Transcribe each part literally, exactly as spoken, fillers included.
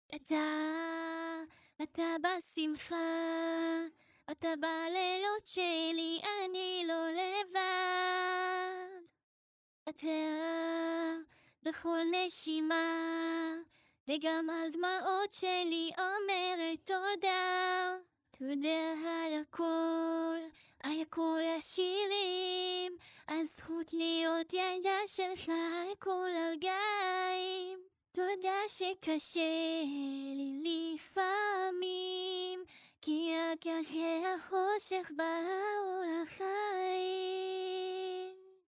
אתה, אתה בשמחה, אתה בלילות שלי, אני לא לבד. אתה בכל נשימה, וגם על דמעות שלי אומרת תודה. תודה על הכל, על כל השירים, על זכות להיות ילדה שלך, על כל הרגעים. תודה שקשה לי לפעמים, כי רק אחרי החושך באור החיים.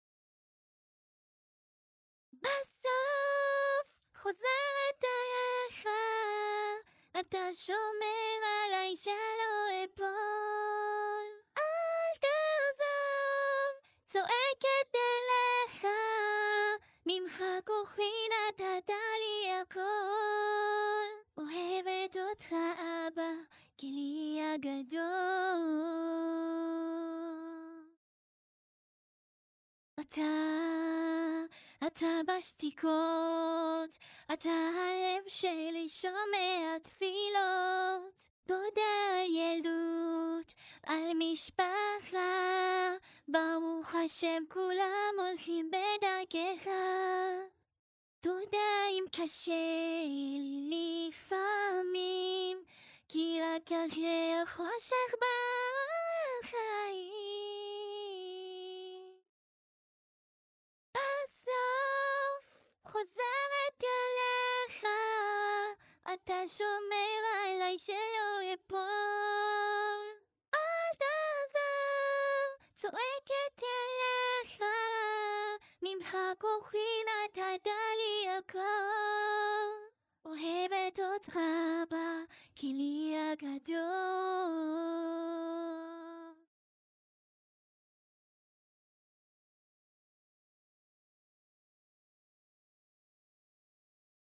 בסוף חוזרת אליך, אתה שומר עליי שלא אפול. אל תעזוב, צועקת אליך, ממך כוחי נתת לי הכל. אוהבת אותך אבא, גילי הגדול. אתה, אתה בשתיקות, אתה הלב שלי שומע תפילות. תודה על ילדות, על משפחה, ברוך השם כולם הולכים בדרכך. תודה אם קשה לי לפעמים, כי רק אחרי החושך באור החיים. בסוף חוזרת אליך, אתה שומר עליי שלא אפול. אל תעזוב, צועקת אליך, ממך כוחי נתת לי הכל. אוהבת אותך